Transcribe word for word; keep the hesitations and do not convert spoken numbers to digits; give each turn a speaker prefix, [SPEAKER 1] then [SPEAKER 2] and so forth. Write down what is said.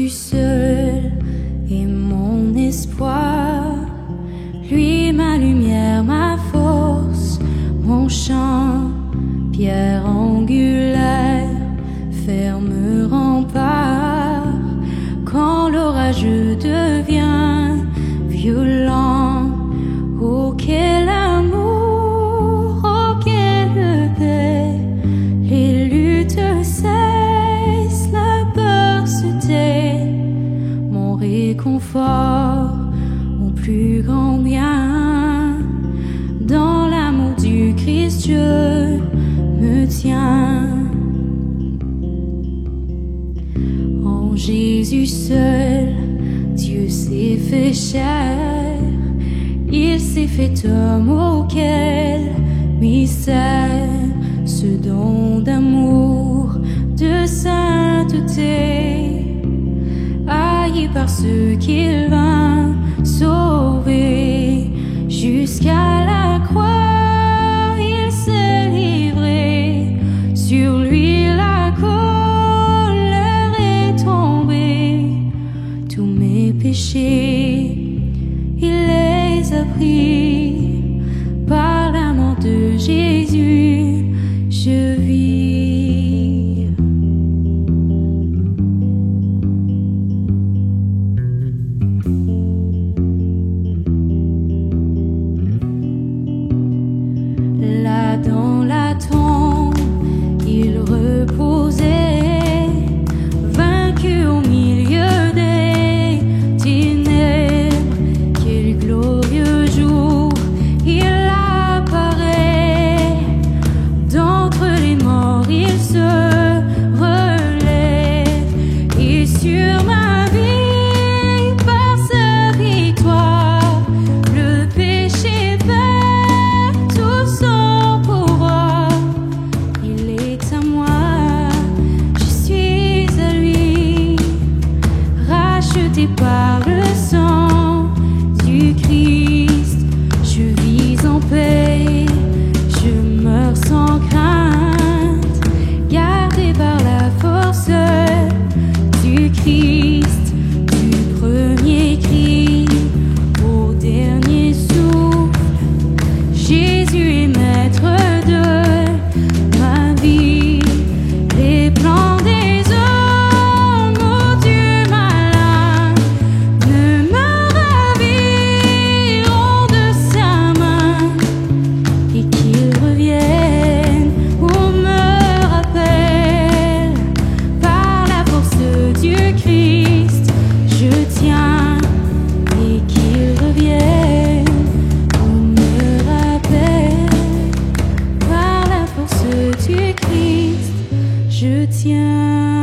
[SPEAKER 1] Jésus seul est mon espoir, lui ma lumière, ma force, mon chant, pierre angulaire, ferme rempart. Quand l'orage devient violent, oh quel amour, oh quelle paix, les luttes cessent, la peur se tait, mon réconfort, mon plus grand bien, dans l'amour du Christ je me tiens. En Jésus seul, Dieu s'est fait chair, il s'est fait homme, oh quel mystère, ce don d'amour, de sainteté, haï par ceux qu'il vint sauver, jusqu'à la croix il s'est livré, sur lui la colère est tombée, tous mes péchés il les a pris, par l'amour de Jésus je vis. Là dans la tombe il reposait, vaincu au milieu des ténèbres. Quel glorieux jour il apparaît, d'entre les morts il se relève, et sur ma vie par sa victoire le péché perd tout son pouvoir. Il est à moi, je suis à lui, racheté par le sang du Christ. Je vis en paix, je meurs sans crainte, gardé par la force du Christ, du premier cri au dernier souffle. Jésus est maître de ma vie, les plans des hommes, oh Dieu malin, ne me raviront de sa main, et qu'ils reviennent ou me rappellent, par la force du Christ je tiens, et qu'ils reviennent ou me rappellent, par la force du Christ je tiens.